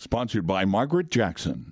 Sponsored by Margaret Jackson.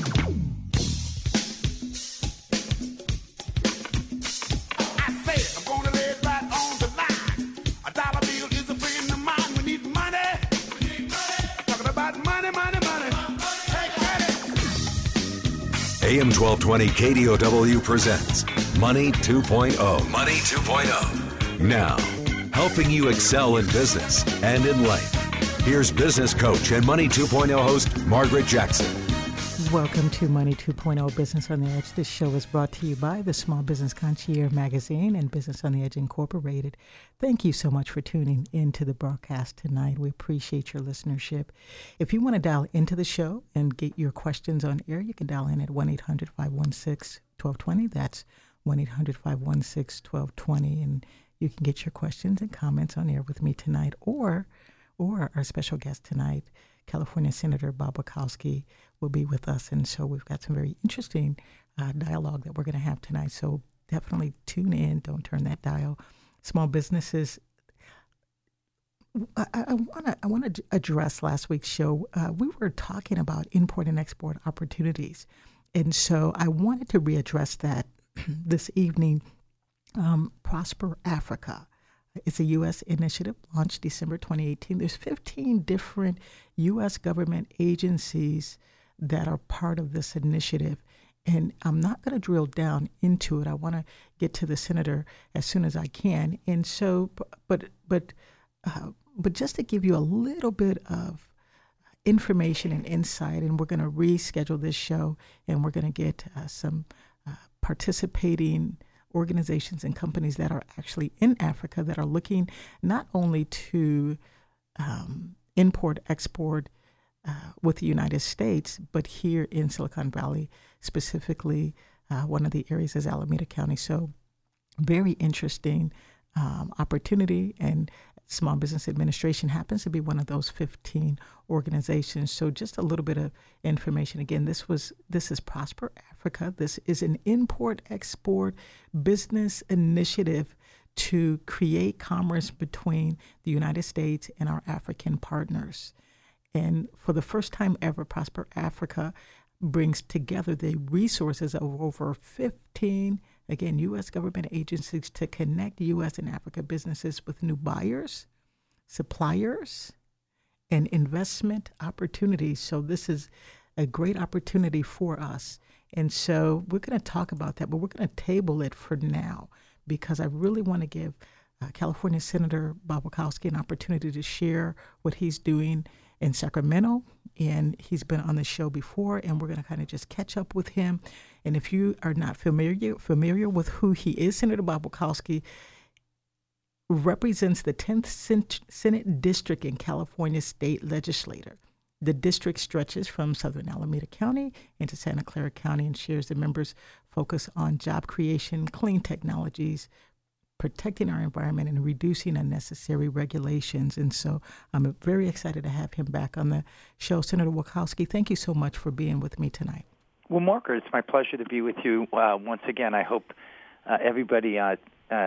AM 1220 KDOW presents Money 2.0. Money 2.0. Now, helping you excel in business and in life. Here's business coach and Money 2.0 host Margaret Jackson. Welcome to Money 2.0 Business on the Edge. This show is brought to you by the Small Business Concierge magazine and Business on the Edge Incorporated. Thank you so much for tuning into the broadcast tonight. We appreciate your listenership. If you want to dial into the show and get your questions on air, you can dial in at 1-800-516-1220. That's 1-800-516-1220. And you can get your questions and comments on air with me tonight or our special guest tonight, California Senator Bob Wachowski, will be with us. And so we've got some very interesting dialogue that we're going to have tonight. So definitely tune in. Don't turn that dial. Small businesses. I want to address last week's show. We were talking about import and export opportunities. And so I wanted to readdress that this evening. Prosper Africa. It's a U.S. initiative launched December 2018. There's 15 different U.S. government agencies that are part of this initiative. And I'm not going to drill down into it. I want to get to the senator as soon as I can. And so, but just to give you a little bit of information and insight, and we're going to reschedule this show, and we're going to get some participating organizations and companies that are actually in Africa that are looking not only to import, export with the United States, but here in Silicon Valley, specifically, one of the areas is Alameda County. So very interesting opportunity, and Small Business Administration happens to be one of those 15 organizations. So just a little bit of information. Again, this is Prosper Africa. This is an import-export business initiative to create commerce between the United States and our African partners. And for the first time ever, Prosper Africa brings together the resources of over 15 again, U.S. government agencies to connect U.S. and Africa businesses with new buyers, suppliers, and investment opportunities. So this is a great opportunity for us. And so we're going to talk about that, but we're going to table it for now because I really want to give California Senator Bob Wachowski an opportunity to share what he's doing in Sacramento. And he's been on the show before, and we're going to kind of just catch up with him. And if you are not familiar with who he is, Senator Bob Wachowski represents the 10th Senate District in California State Legislature. The district stretches from southern Alameda County into Santa Clara County and shares the members' focus on job creation, clean technologies, protecting our environment, and reducing unnecessary regulations. And so I'm very excited to have him back on the show. Senator Wachowski, thank you so much for being with me tonight. Well, Margaret, it's my pleasure to be with you once again. I hope everybody at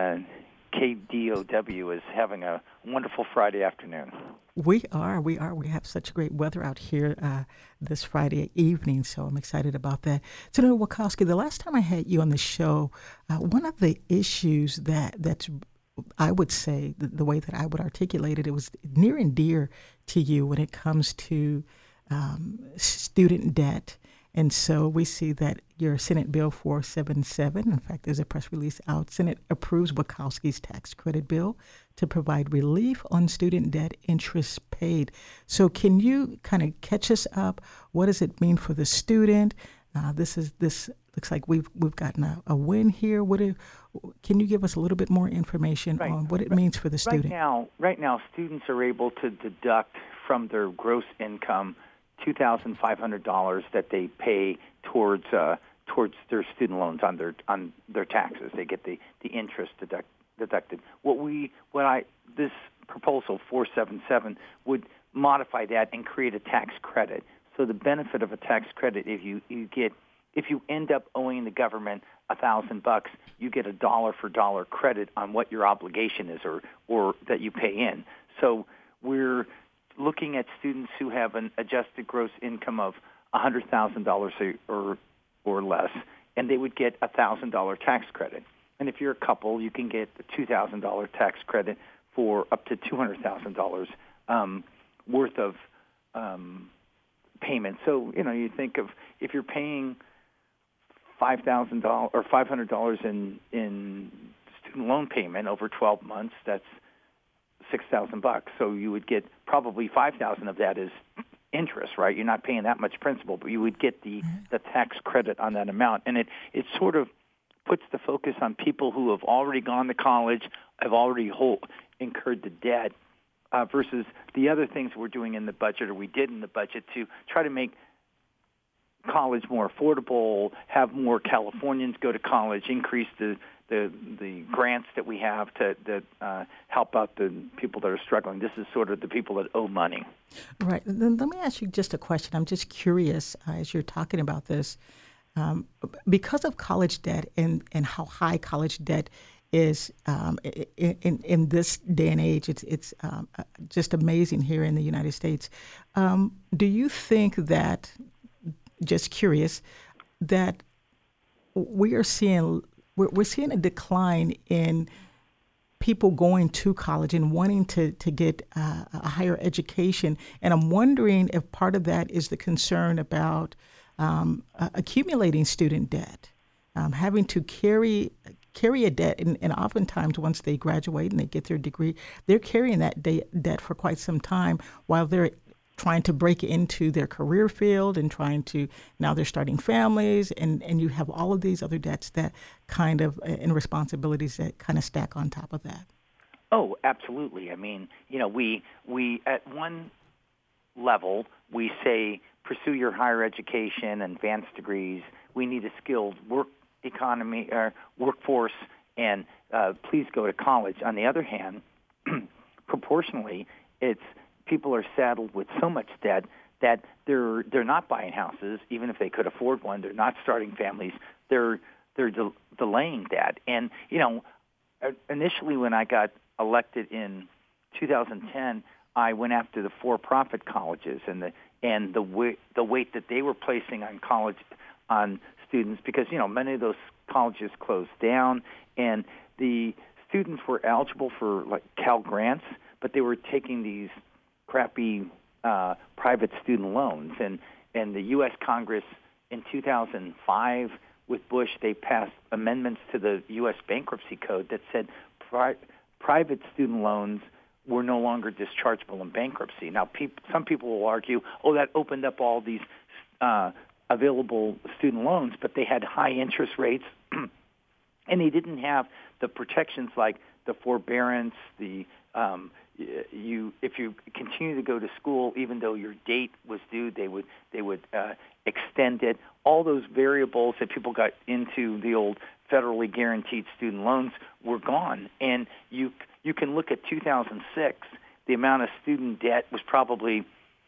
KDOW is having a wonderful Friday afternoon. We are. We have such great weather out here this Friday evening, so I'm excited about that. Senator Wachowski, the last time I had you on the show, one of the issues that's, I would say, the way that I would articulate it, it was near and dear to you when it comes to student debt. And so we see that your Senate Bill 477, in fact, there's a press release out, Senate approves Wachowski's tax credit bill to provide relief on student debt interest paid. So can you kind of catch us up? What does it mean for the student? This looks like we've gotten a win here. Can you give us a little bit more information on what it means for the student? Right now, students are able to deduct from their gross income $2,500 that they pay towards their student loans on their taxes. They get the interest deducted. This proposal 477 would modify that and create a tax credit. So the benefit of a tax credit, if you end up owing the government $1,000, you get a dollar for dollar credit on what your obligation is or that you pay in. So we're looking at students who have an adjusted gross income of $100,000 or less, and they would get a $1,000 tax credit. And if you're a couple, you can get a $2,000 tax credit for up to $200,000 worth of payment. So, you think of if you're paying $5,000 or $500 in student loan payment over 12 months, that's $6,000. So you would get probably $5,000 of that is interest, right? You're not paying that much principal, but you would get the tax credit on that amount. And it sort of puts the focus on people who have already gone to college, have already incurred the debt, versus the other things we're doing in the budget, or we did in the budget, to try to make college more affordable, have more Californians go to college, increase the grants that we have that help out the people that are struggling. This is sort of the people that owe money. Right. Then let me ask you just a question. I'm just curious as you're talking about this. Because of college debt and how high college debt is in this day and age, it's just amazing here in the United States. Do you think that, just curious, that we're seeing a decline in people going to college and wanting to get a higher education? And I'm wondering if part of that is the concern about accumulating student debt, having to carry a debt, and oftentimes once they graduate and they get their degree, they're carrying that debt for quite some time while they're trying to break into their career field and now they're starting families, and you have all of these other debts that kind of, and responsibilities that kind of stack on top of that. Oh, absolutely. I mean, we at one level, we say pursue your higher education and advanced degrees. We need a skilled workforce, and please go to college. On the other hand, proportionally, people are saddled with so much debt that they're not buying houses, even if they could afford one. They're not starting families. They're delaying that. And initially when I got elected in 2010, I went after the for-profit colleges and the weight that they were placing on students, because many of those colleges closed down, and the students were eligible for like Cal grants, but they were taking these crappy private student loans. And the U.S. Congress in 2005 with Bush, they passed amendments to the U.S. bankruptcy code that said private student loans were no longer dischargeable in bankruptcy. Now, some people will argue, that opened up all these available student loans, but they had high interest rates, and they didn't have the protections like the forbearance, if you continue to go to school, even though your date was due, they would extend it. All those variables that people got into the old federally guaranteed student loans were gone. And you can look at 2006, the amount of student debt was probably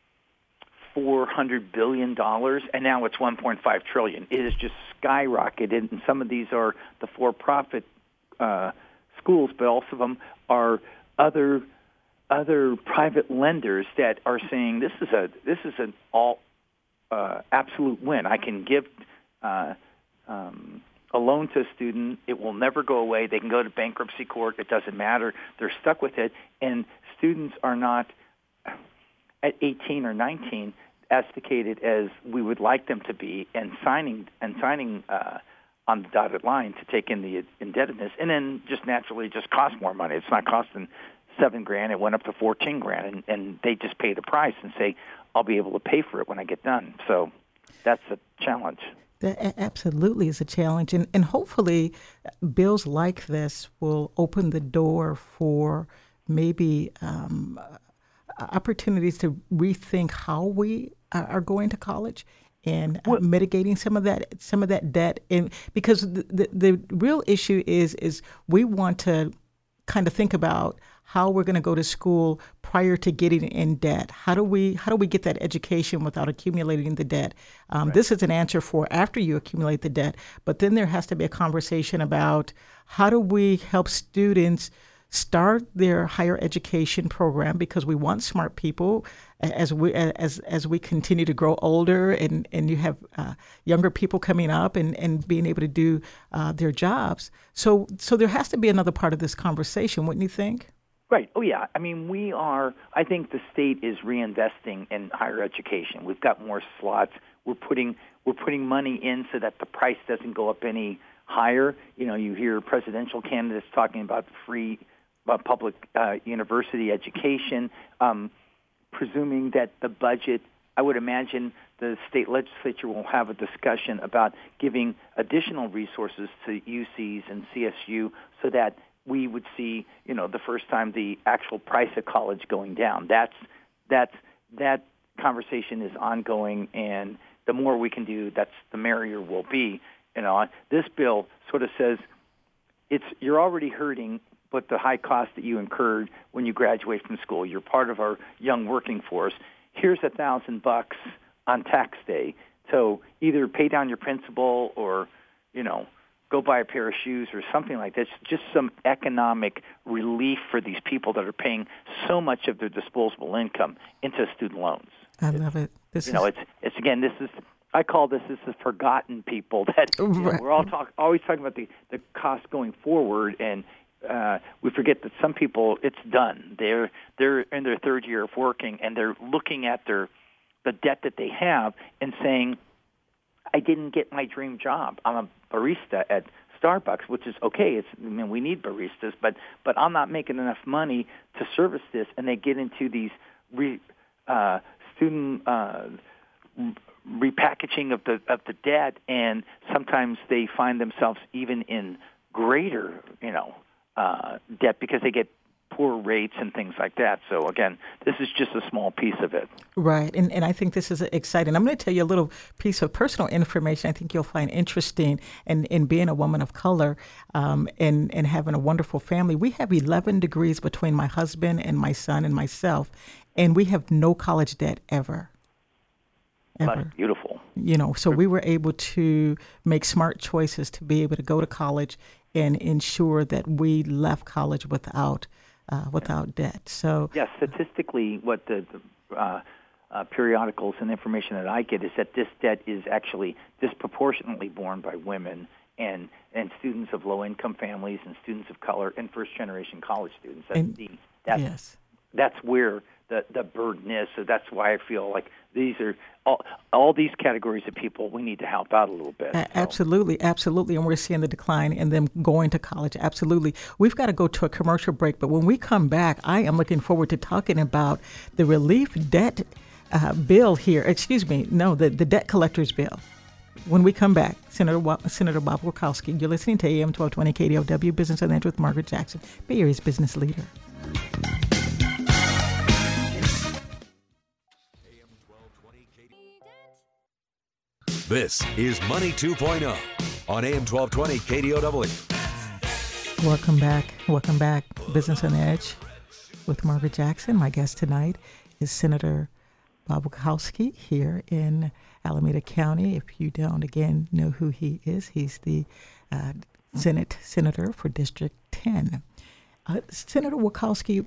$400 billion, and now it's $1.5 trillion. It has just skyrocketed, and some of these are the for-profit schools, but also of them are other private lenders that are saying this is an all absolute win. I can give a loan to a student. It will never go away. They can go to bankruptcy court. It doesn't matter. They're stuck with it. And students are not at 18 or 19 as sophisticated as we would like them to be, and signing on the dotted line to take in the indebtedness, and then just naturally just cost more money. It's not costing $7,000; it went up to $14,000, and they just pay the price and say, "I'll be able to pay for it when I get done." So that's a challenge. That absolutely is a challenge, and hopefully bills like this will open the door for maybe opportunities to rethink how we are going to college and mitigating some of that debt. And because the real issue is we want to kind of think about how we're going to go to school prior to getting in debt. How do we get that education without accumulating the debt? Right. This is an answer for after you accumulate the debt, but then there has to be a conversation about how do we help students start their higher education program, because we want smart people as we continue to grow older, and you have younger people coming up and being able to do their jobs. So there has to be another part of this conversation, wouldn't you think? Right. Oh, yeah. I mean, I think the state is reinvesting in higher education. We've got more slots. We're putting money in so that the price doesn't go up any higher. You know, you hear presidential candidates talking about free public university education, presuming that the budget, I would imagine the state legislature will have a discussion about giving additional resources to UCs and CSU so that we would see, you know, the first time the actual price of college going down. That conversation is ongoing, and the more we can do, the merrier we'll be. You know, this bill sort of says you're already hurting, but the high cost that you incurred when you graduate from school, you're part of our young working force. Here's $1,000 on tax day. So either pay down your principal or, you know, go buy a pair of shoes or something like that. It's just some economic relief for these people that are paying so much of their disposable income into student loans. I love it. I call this the forgotten people that we're always talking about the cost going forward, and we forget that some people, it's done. They're in their third year of working, and they're looking at the debt that they have and saying, I didn't get my dream job. I'm a barista at Starbucks, which is okay. We need baristas, but I'm not making enough money to service this, and they get into these student repackaging of the debt, and sometimes they find themselves even in greater, debt because they get poor rates and things like that. So again, this is just a small piece of it. Right. And I think this is exciting. I'm going to tell you a little piece of personal information I think you'll find interesting in being a woman of color and having a wonderful family. We have 11 degrees between my husband and my son and myself, and we have no college debt ever. That's beautiful. So we were able to make smart choices to be able to go to college and ensure that we left college without debt. So statistically, what the periodicals and information that I get is that this debt is actually disproportionately borne by women and students of low-income families and students of color and first-generation college students. That's where the burden is. So that's why I feel like these are all these categories of people we need to help out a little bit. Absolutely. And we're seeing the decline in them going to college. Absolutely. We've got to go to a commercial break, but when we come back, I am looking forward to talking about the relief debt bill here. The debt collectors bill. When we come back, Senator Bob Wachowski, you're listening to AM 1220 KDOW Business and Edge with Margaret Jackson, Bay Area's business leader. This is Money 2.0 on AM 1220 KDOW. Welcome back. Business on the Edge with Margaret Jackson. My guest tonight is Senator Bob Wachowski here in Alameda County. If you don't, again, know who he is, he's the Senate Senator for District 10. Senator Wachowski,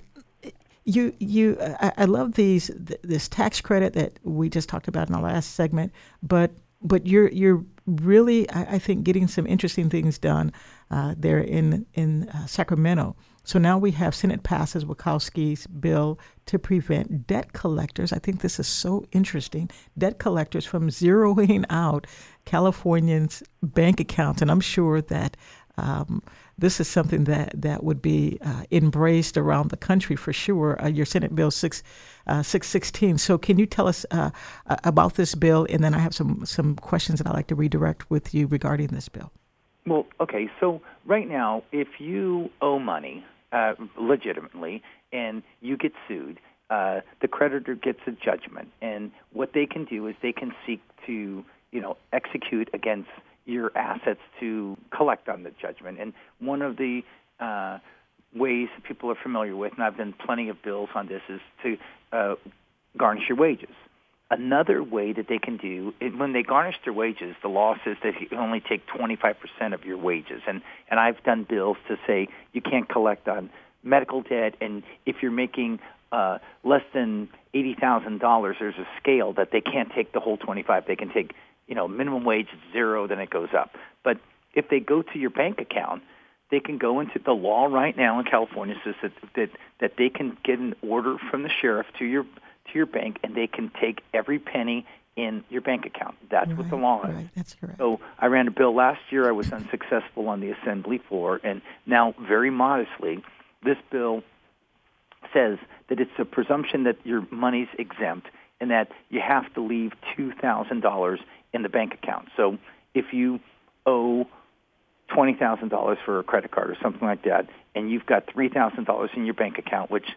I love this tax credit that we just talked about in the last segment, but you're really, I think, getting some interesting things done there in Sacramento. So now we have Senate passes Wachowski's bill to prevent debt collectors. I think this is so interesting. Debt collectors from zeroing out Californians' bank accounts, and I'm sure that this is something that would be embraced around the country for sure. Your Senate Bill 616. So can you tell us about this bill? And then I have some questions that I'd like to redirect with you regarding this bill. Well, okay. So right now, if you owe money legitimately and you get sued, the creditor gets a judgment. And what they can do is they can seek to, execute against your assets to collect on the judgment. And one of the ways that people are familiar with, and I've done plenty of bills on this, is to garnish your wages. Another way that they can do, when they garnish their wages, the law says that you can only take 25% of your wages. And I've done bills to say you can't collect on medical debt, and if you're making less than $80,000, there's a scale that they can't take the whole 25. They can take, minimum wage is 0, then it goes up. But if they go to your bank account, they can go into the law right now in California says that they can get an order from the sheriff to your bank, and they can take every penny in your bank account. That's what the law is. Right, that's correct. So I ran a bill last year. I was unsuccessful on the assembly floor, and now, very modestly, this bill says that it's a presumption that your money's exempt and that you have to leave $2,000 in the bank account. So if you owe $20,000 for a credit card or something like that, and you've got $3,000 in your bank account, which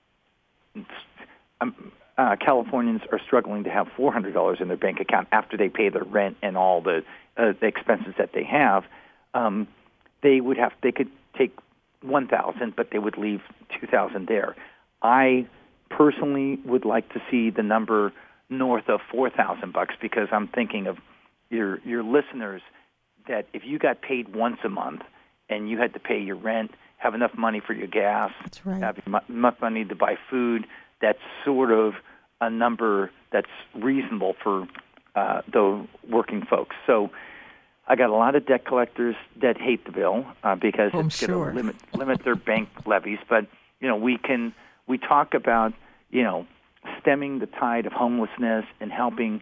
Californians are struggling to have $400 in their bank account after they pay their rent and all the expenses that they have, they could take $1,000, but they would leave $2,000 there. I personally would like to see the number north of $4,000 because I'm thinking of your listeners that if you got paid once a month and you had to pay your rent, have enough money for your gas, that's right, have enough money to buy food, that's sort of a number that's reasonable for the working folks. So I got a lot of debt collectors that hate the bill because it's going to limit their bank levies. But we talk about stemming the tide of homelessness and helping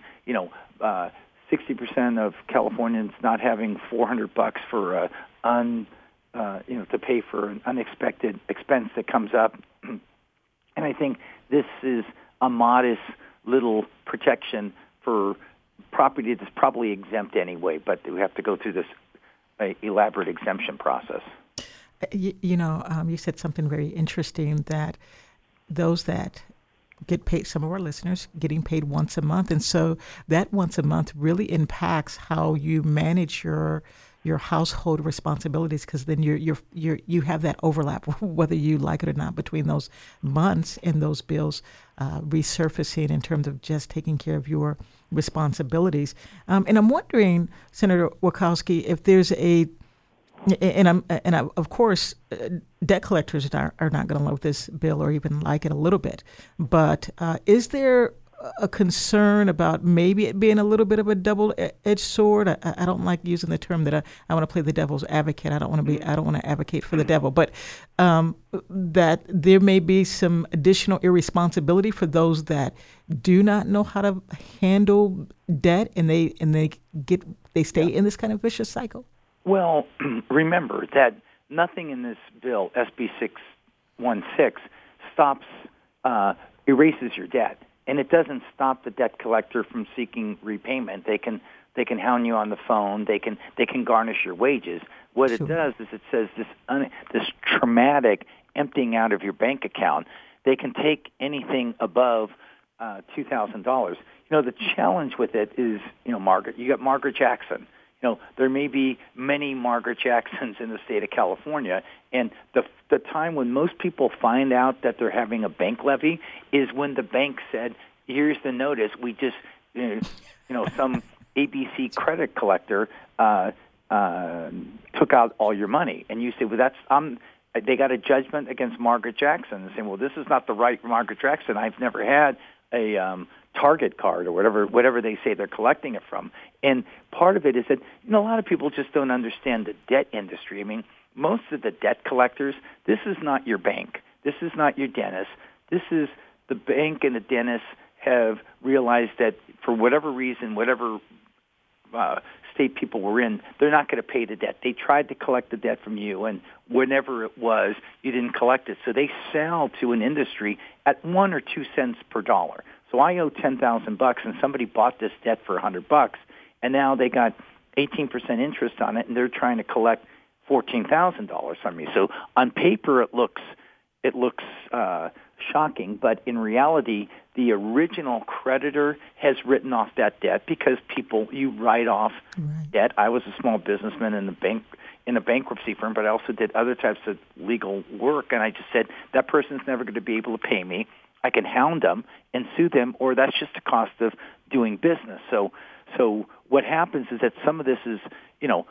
60% of Californians not having $400 for to pay for an unexpected expense that comes up. And I think this is a modest little protection for property that's probably exempt anyway, but we have to go through this elaborate exemption process. You said something very interesting, that those that get paid, some of our listeners getting paid once a month, and so that once a month really impacts how you manage your household responsibilities, because then you have that overlap, whether you like it or not, between those months and those bills resurfacing in terms of just taking care of your responsibilities. And I'm wondering, Senator Wachowski, if there's of course, debt collectors are not going to love this bill or even like it a little bit, but is there a concern about maybe it being a little bit of a double-edged sword? I don't like using the term that I want to play the devil's advocate. I don't want to advocate for the devil, but that there may be some additional irresponsibility for those that do not know how to handle debt, and they stay in this kind of vicious cycle. Well, remember that nothing in this bill, SB 616, erases your debt. And it doesn't stop the debt collector from seeking repayment. They can hound you on the phone. They can garnish your wages. What it does is it says this traumatic emptying out of your bank account. They can take anything above $2,000. The challenge with it is, Margaret. You got Margaret Jackson. There may be many Margaret Jacksons in the state of California, and the time when most people find out that they're having a bank levy is when the bank said, "Here's the notice. We just, some ABC credit collector took out all your money," and you say, "Well, they got a judgment against Margaret Jackson," and saying, "Well, this is not the right Margaret Jackson. I've never had a Target card," or whatever they say they're collecting it from. And part of it is that a lot of people just don't understand the debt industry. I mean, most of the debt collectors, this is not your bank. This is not your dentist. This is the bank and the dentist have realized that for whatever reason, whatever state people were in, they're not going to pay the debt. They tried to collect the debt from you, and whenever it was, you didn't collect it. So they sell to an industry at 1 or 2 cents per dollar. So I owe $10,000, and somebody bought this debt for $100, and now they got 18% interest on it, and they're trying to collect $14,000 from me. So on paper, it looks shocking, but in reality, the original creditor has written off that debt because you write off debt. I was a small businessman in a bankruptcy firm, but I also did other types of legal work, and I just said that person's never going to be able to pay me. I can hound them and sue them, or that's just the cost of doing business. So what happens is that some of this is,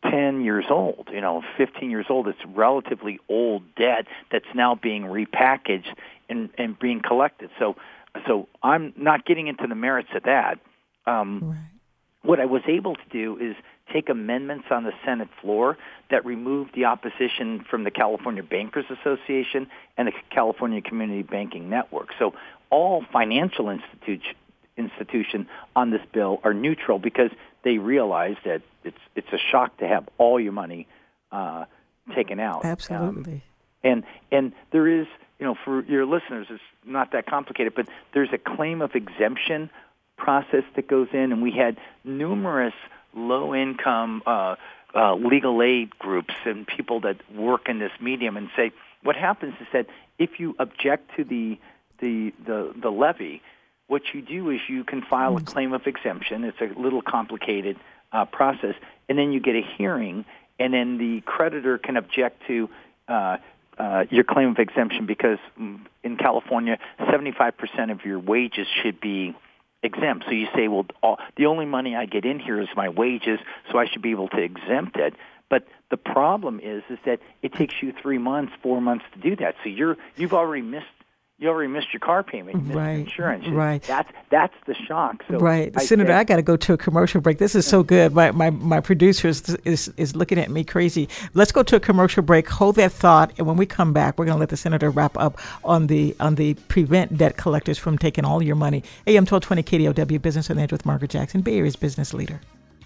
10 years old, 15 years old. It's relatively old debt that's now being repackaged and being collected. So I'm not getting into the merits of that. Right. What I was able to do is take amendments on the Senate floor that removed the opposition from the California Bankers Association and the California Community Banking Network. So all financial institution on this bill are neutral because they realize that it's a shock to have all your money taken out. Absolutely. And there is, for your listeners, it's not that complicated, but there's a claim of exemption process that goes in, and we had numerous low-income legal aid groups and people that work in this medium and say what happens is that if you object to the levy, what you do is you can file a claim of exemption. It's a little complicated process, and then you get a hearing, and then the creditor can object to your claim of exemption because in California, 75% of your wages should be exempt. So you say, well, the only money I get in here is my wages, so I should be able to exempt it. But the problem is that it takes you 3 months, 4 months to do that. So you've already missed your car payment, you missed your insurance. Right. That's the shock. So right, Senator, I got to go to a commercial break. This is so good. My producer is looking at me crazy. Let's go to a commercial break. Hold that thought, and when we come back, we're going to let the senator wrap up on the prevent debt collectors from taking all your money. AM 1220 KDOW Business on the Edge with Margaret Jackson, Bay Area's business leader.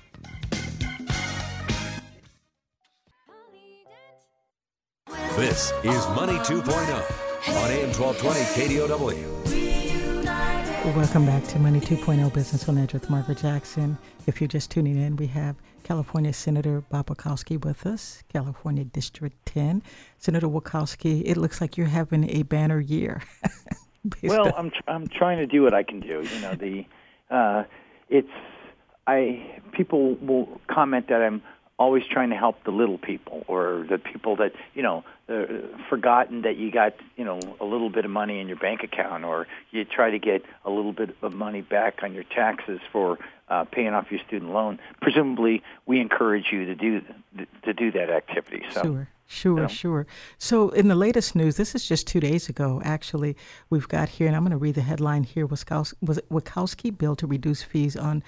This is Money 2.0. On AM 1220 KDOW. Welcome back to Money 2.0 Business on Edge with Margaret Jackson. If you're just tuning in, we have California Senator Bob Wieckowski with us, California District 10. Senator Wieckowski, it looks like you're having a banner year. Well, I'm trying to do what I can do. People will comment that I'm always trying to help the little people or the people that, forgotten that you got, a little bit of money in your bank account, or you try to get a little bit of money back on your taxes for paying off your student loan. Presumably, we encourage you to do that activity. So. Sure. So in the latest news, this is just 2 days ago, actually, we've got here, and I'm going to read the headline here, Wieckowski bill to reduce fees on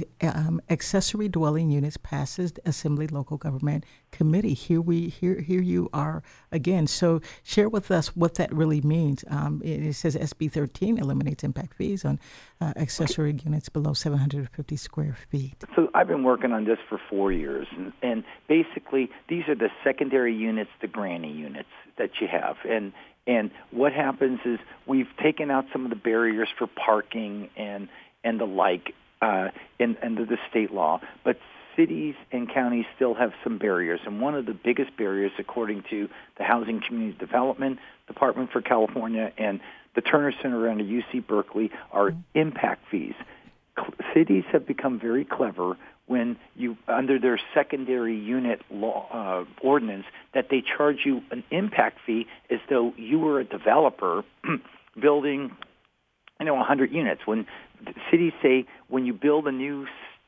accessory dwelling units passes Assembly Local Government Committee. Here you are again. So share with us what that really means. It says SB 13 eliminates impact fees on accessory units below 750 square feet. So I've been working on this for 4 years, and basically these are the secondary units, the granny units that you have. And what happens is we've taken out some of the barriers for parking and the like under the state law, but cities and counties still have some barriers. And one of the biggest barriers, according to the Housing Community Development Department for California and the Turner Center around UC Berkeley, are impact fees. Cities have become very clever when you, under their secondary unit law ordinance, that they charge you an impact fee as though you were a developer building, 100 units. When cities say, when you build a new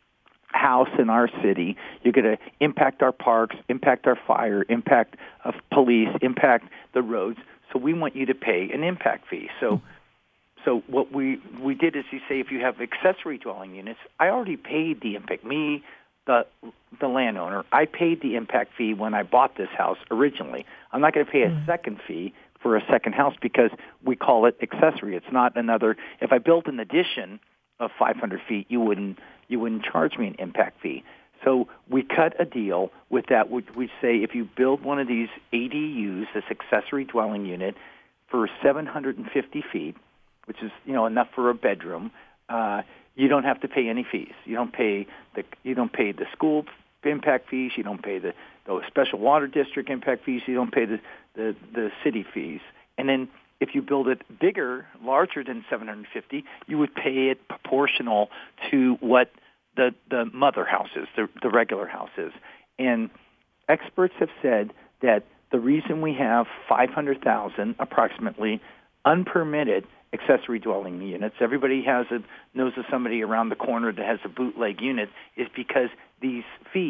house in our city, you're going to impact our parks, impact our fire, impact of police, impact the roads. So we want you to pay an impact fee. So what we did is you say, if you have accessory dwelling units, I already paid the impact. Me, the landowner, I paid the impact fee when I bought this house originally. I'm not going to pay a second fee for a second house because we call it accessory. It's not another. If I built an addition of 500 feet, you wouldn't charge me an impact fee. So we cut a deal with that. We say if you build one of these ADUs, this accessory dwelling unit, for 750 feet, which is enough for a bedroom, you don't have to pay any fees. You don't pay the school impact fees. You don't pay the special water district impact fees. You don't pay the city fees. And then if you build it bigger, larger than 750, you would pay it proportional to what the mother house is, the regular house is. And experts have said that the reason we have 500,000 approximately unpermitted accessory dwelling units, everybody knows of somebody around the corner that has a bootleg unit, is because these fees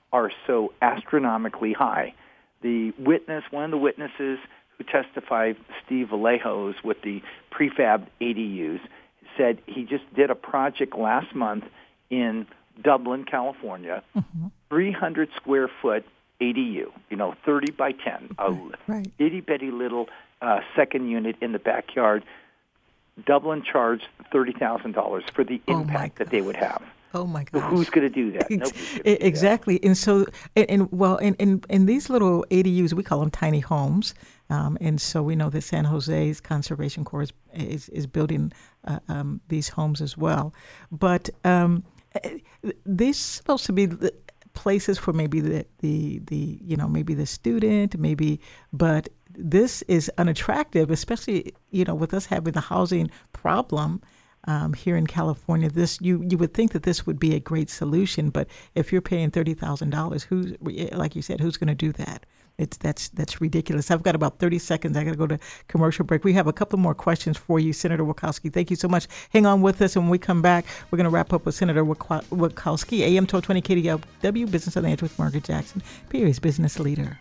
are so astronomically high. One of the witnesses who testified, Steve Vallejos, with the prefab ADUs, said he just did a project last month in Dublin, California, 300 square foot ADU, 30 by 10, a itty-bitty little second unit in the backyard. Dublin charged $30,000 for the impact that they would have. Oh my gosh! So who's going to do that? Exactly. And so, in these little ADUs, we call them tiny homes. And so we know that San Jose's Conservation Corps is building these homes as well. But these supposed to be places for maybe maybe the student, but this is unattractive, especially with us having the housing problem. Here in California, you would think that this would be a great solution, but if you're paying $30,000, like you said, who's going to do that? That's ridiculous. I've got about 30 seconds. I got to go to commercial break. We have a couple more questions for you, Senator Wachowski. Thank you so much. Hang on with us, and when we come back, we're going to wrap up with Senator Wachowski, AM 1220 KDOW, Business on the Edge with Margaret Jackson, Perry's business leader.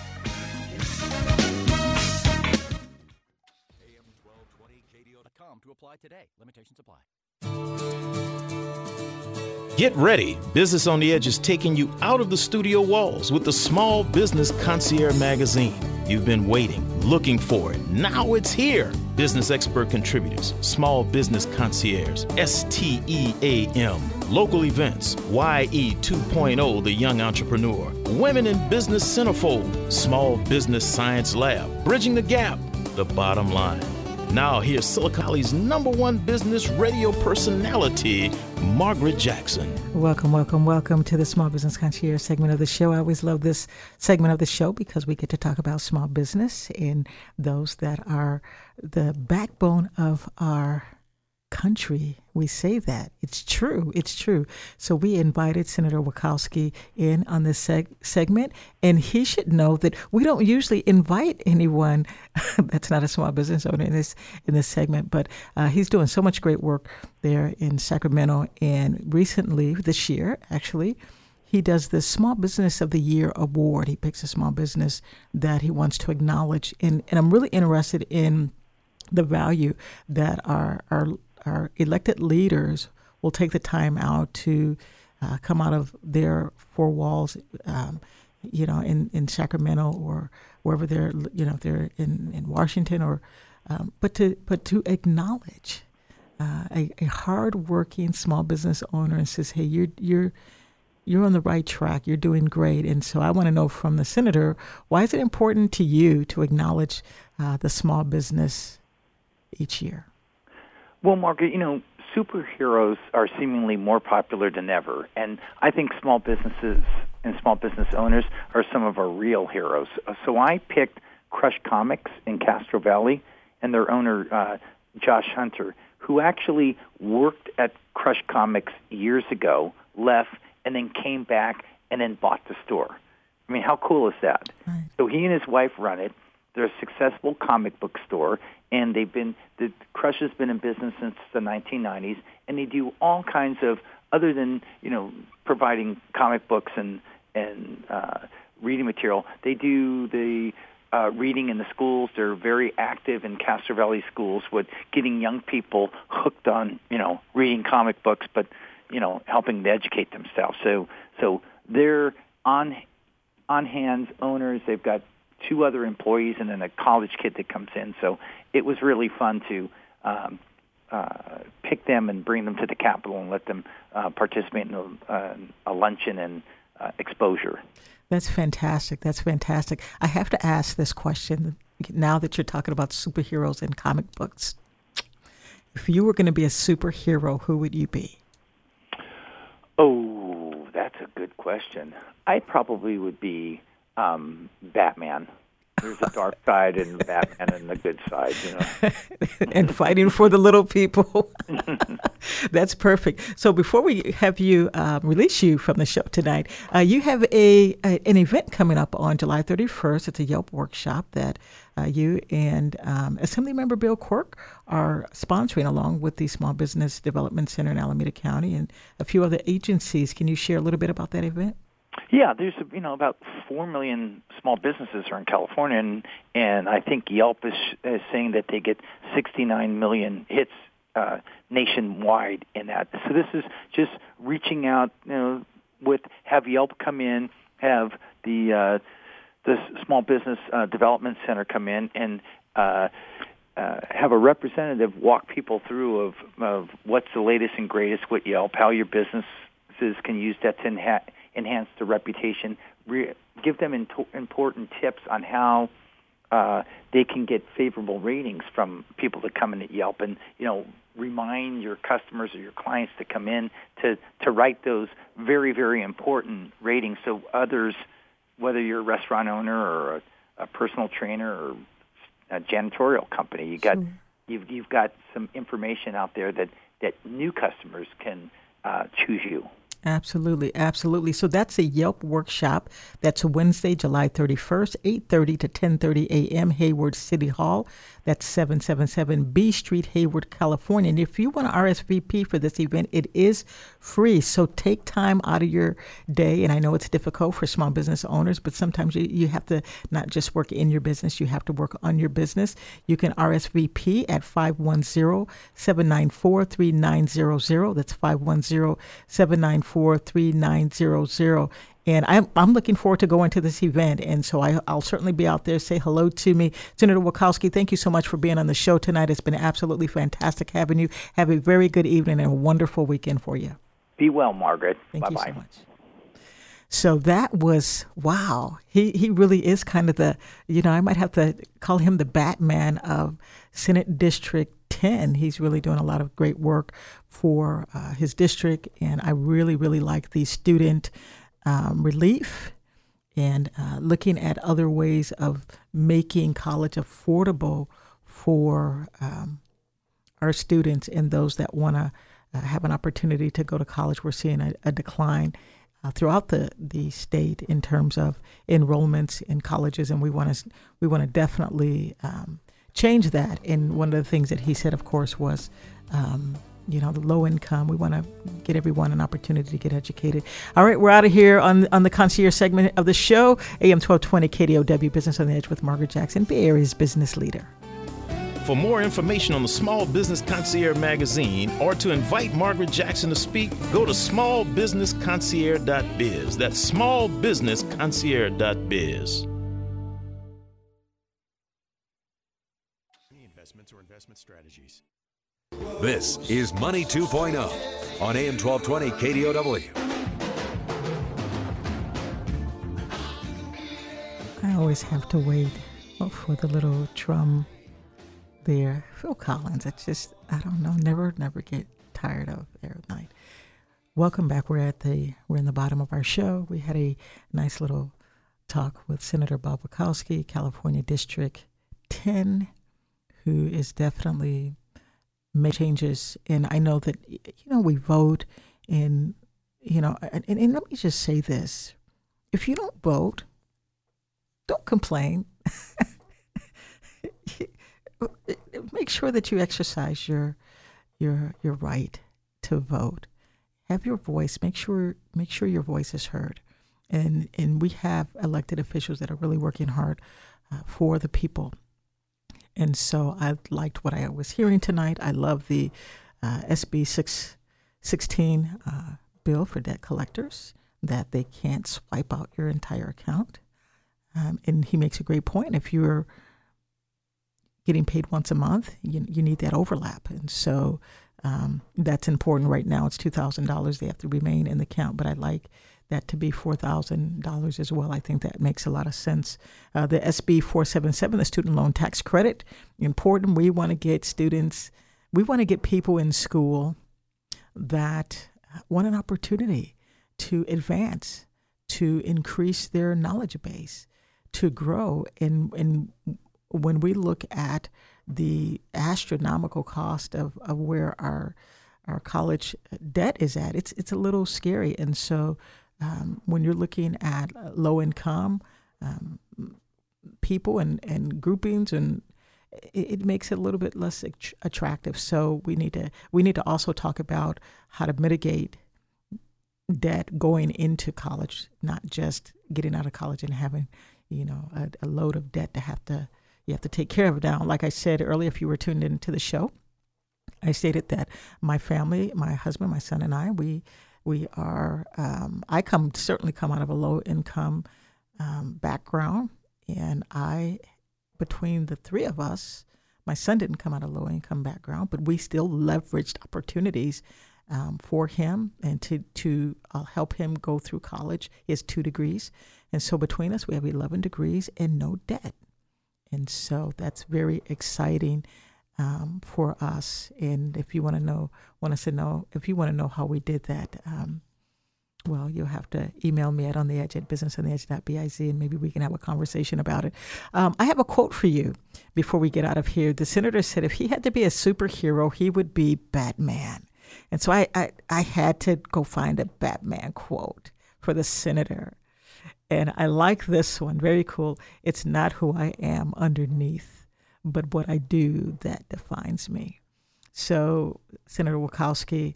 To apply today. Limitations apply. Get ready. Business on the Edge is taking you out of the studio walls with the Small Business Concierge magazine. You've been waiting, looking for it. Now it's here. Business expert contributors, Small Business Concierge, STEAM, local events, YE 2.0, the young entrepreneur, Women in Business Centerfold, Small Business Science Lab, Bridging the Gap, the bottom line. Now here's Silicon Valley's #1 business radio personality, Margaret Jackson. Welcome to the Small Business Concierge segment of the show. I always love this segment of the show because we get to talk about small business and those that are the backbone of our country. We say that. It's true. So we invited Senator Wachowski in on this segment, and he should know that we don't usually invite anyone that's not a small business owner in this segment, but he's doing so much great work there in Sacramento. And recently, this year, actually, he does the Small Business of the Year award. He picks a small business that he wants to acknowledge. And I'm really interested in the value that our elected leaders will take the time out to come out of their four walls, in Sacramento or wherever they're, if they're in Washington, or but to acknowledge a hardworking small business owner and says, hey, you're on the right track, you're doing great. And so I want to know from the senator, why is it important to you to acknowledge the small business each year? Well, Margaret, superheroes are seemingly more popular than ever, and I think small businesses and small business owners are some of our real heroes. So I picked Crush Comics in Castro Valley and their owner, Josh Hunter, who actually worked at Crush Comics years ago, left, and then came back and then bought the store. I mean, how cool is that? Right. So he and his wife run it. They're a successful comic book store, and the Crush has been in business since the 1990s, and they do all kinds of, other than, providing comic books and reading material, they do the reading in the schools. They're very active in Castro Valley schools with getting young people hooked on, reading comic books, but, helping to educate themselves. So they're on-hands owners. They've got 2 other employees and then a college kid that comes in. So it was really fun to pick them and bring them to the Capitol and let them participate in a luncheon and exposure. That's fantastic. I have to ask this question now that you're talking about superheroes and comic books. If you were going to be a superhero, who would you be? Oh, that's a good question. I probably would be Batman. There's a dark side in Batman and the good side, and fighting for the little people. That's perfect. So before we have you release you from the show tonight, you have an event coming up on July 31st. It's a Yelp workshop that you and Assemblymember Bill Quirk are sponsoring, along with the Small Business Development Center in Alameda County and a few other agencies. Can you share a little bit about that event? Yeah, there's about 4 million small businesses are in California, and I think Yelp is saying that they get 69 million hits nationwide in that. So this is just reaching out, have Yelp come in, have the Small Business Development Center come in, and have a representative walk people through of what's the latest and greatest with Yelp, how your businesses can use that to enhance their reputation, give them important tips on how they can get favorable ratings from people that come in at Yelp, and remind your customers or your clients to come in to write those very, very important ratings, so others, whether you're a restaurant owner or a personal trainer or a janitorial company, you've got some information out there that new customers can choose you. Absolutely, absolutely. So that's a Yelp workshop. That's Wednesday, July 31st, 8:30 to 10:30 a.m., Hayward City Hall. That's 777 B Street, Hayward, California. And if you want to RSVP for this event, it is free. So take time out of your day. And I know it's difficult for small business owners, but sometimes you have to not just work in your business, you have to work on your business. You can RSVP at 510-794-3900. That's 510-794-3900. And I'm looking forward to going to this event. And so I'll certainly be out there. Say hello to me. Senator Wachowski, thank you so much for being on the show tonight. It's been absolutely fantastic having you. Have a very good evening and a wonderful weekend for you. Be well, Margaret. Thank Bye-bye. you so much. So that was, wow. He really is kind of the, I might have to call him the Batman of Senate District 10. He's really doing a lot of great work for his district. And I really, really like the student relief and looking at other ways of making college affordable for our students and those that want to have an opportunity to go to college. We're seeing a decline throughout the state in terms of enrollments in colleges, and we want to definitely change that. And one of the things that he said, of course, was the low income. We want to get everyone an opportunity to get educated. All right, we're out of here on the concierge segment of the show. AM 1220 KDOW, Business on the Edge with Margaret Jackson, Bay Area's business leader. For more information on the Small Business Concierge magazine or to invite Margaret Jackson to speak, go to smallbusinessconcierge.biz. That's smallbusinessconcierge.biz. Investments or investment strategies. This is Money 2.0 on AM 1220 KDOW. I always have to wait for the little drum there. Phil Collins, it's just, I don't know, never get tired of every night. Welcome back. We're in the bottom of our show. We had a nice little talk with Senator Bob Wachowski, California District 10, who is definitely make changes. And I know that, we vote and let me just say this. If you don't vote, don't complain. Make sure that you exercise your right to vote. Have your voice. Make sure your voice is heard. And we have elected officials that are really working hard for the people. And so I liked what I was hearing tonight. I love the SB 616 bill for debt collectors, that they can't swipe out your entire account. And he makes a great point. If you're getting paid once a month, you need that overlap. And so that's important right now. It's $2,000. They have to remain in the account, but I'd like that to be $4,000 as well. I think that makes a lot of sense. The SB 477, the student loan tax credit, important. We want to get people in school that want an opportunity to advance, to increase their knowledge base, to grow. And when we look at the astronomical cost of where our college debt is at, it's a little scary. And so when you're looking at low income people and groupings, and it makes it a little bit less attractive. So we need to also talk about how to mitigate debt going into college, not just getting out of college and having, a load of debt you have to take care of. Now, like I said earlier, if you were tuned into the show, I stated that my family, my husband, my son, and I, we are. I certainly come out of a low income background, and between the three of us, my son didn't come out of a low income background, but we still leveraged opportunities for him and to help him go through college. He has 2 degrees, and so between us, we have 11 degrees and no debt. And so that's very exciting for us. And if you want to know how we did that, well, you'll have to email me at ontheedge@businessontheedge.biz, and maybe we can have a conversation about it. I have a quote for you before we get out of here. The senator said if he had to be a superhero, he would be Batman. And so I had to go find a Batman quote for the senator. And I like this one. Very cool. It's not who I am underneath, but what I do that defines me. So, Senator Wachowski,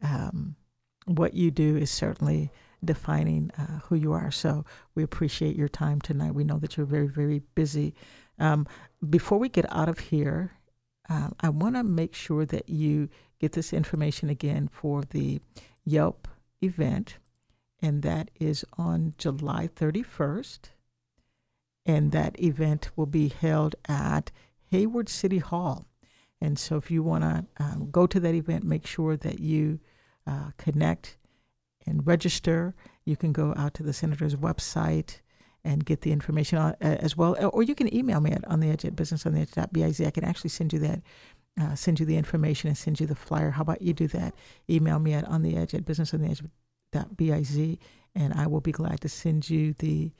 what you do is certainly defining who you are. So we appreciate your time tonight. We know that you're very, very busy. Before we get out of here, I want to make sure that you get this information again for the Yelp event. And that is on July 31st. And that event will be held at Hayward City Hall. And so if you want to go to that event, make sure that you connect and register. You can go out to the senator's website and get the information as well. Or you can email me at ontheedge@businessontheedge.biz. I can actually send you that. Send you the information and send you the flyer. How about you do that? Email me at ontheedge@businessontheedge.biz, and I will be glad to send you the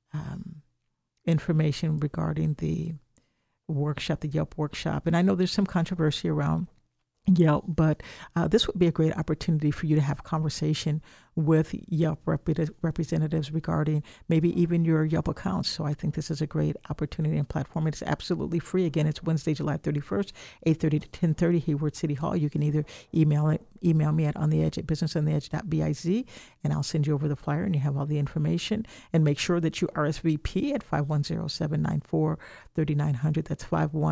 information regarding the workshop, the Yelp workshop. And I know there's some controversy around Yelp, but this would be a great opportunity for you to have a conversation with Yelp representatives regarding maybe even your Yelp accounts. So I think this is a great opportunity and platform. It's absolutely free. Again, it's Wednesday, July 31st, 8:30 to 10:30, Hayward City Hall. You can either email me at ontheedge@businessontheedge.biz, and I'll send you over the flyer, and you have all the information. And make sure that you RSVP at 510-794-3900. That's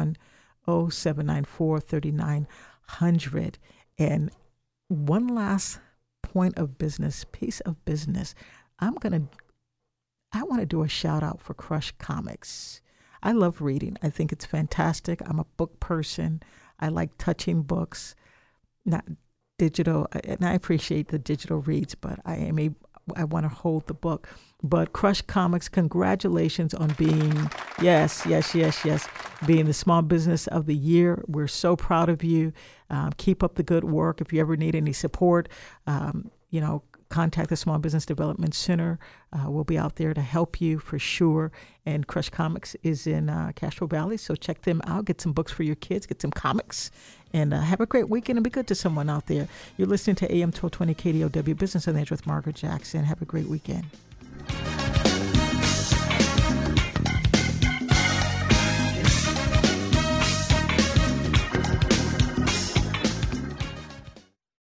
510-794-3900. And one last piece of business. I want to do a shout out for Crush Comics. I love reading. I think it's fantastic. I'm a book person. I like touching books, not digital. And I appreciate the digital reads, but I want to hold the book. But Crush Comics, congratulations on being, being the Small Business of the Year. We're so proud of you. Keep up the good work. If you ever need any support, contact the Small Business Development Center. We'll be out there to help you for sure. And Crush Comics is in Castro Valley, so check them out. Get some books for your kids. Get some comics. And have a great weekend and be good to someone out there. You're listening to AM 1220 KDOW Business on the Edge with Margaret Jackson. Have a great weekend.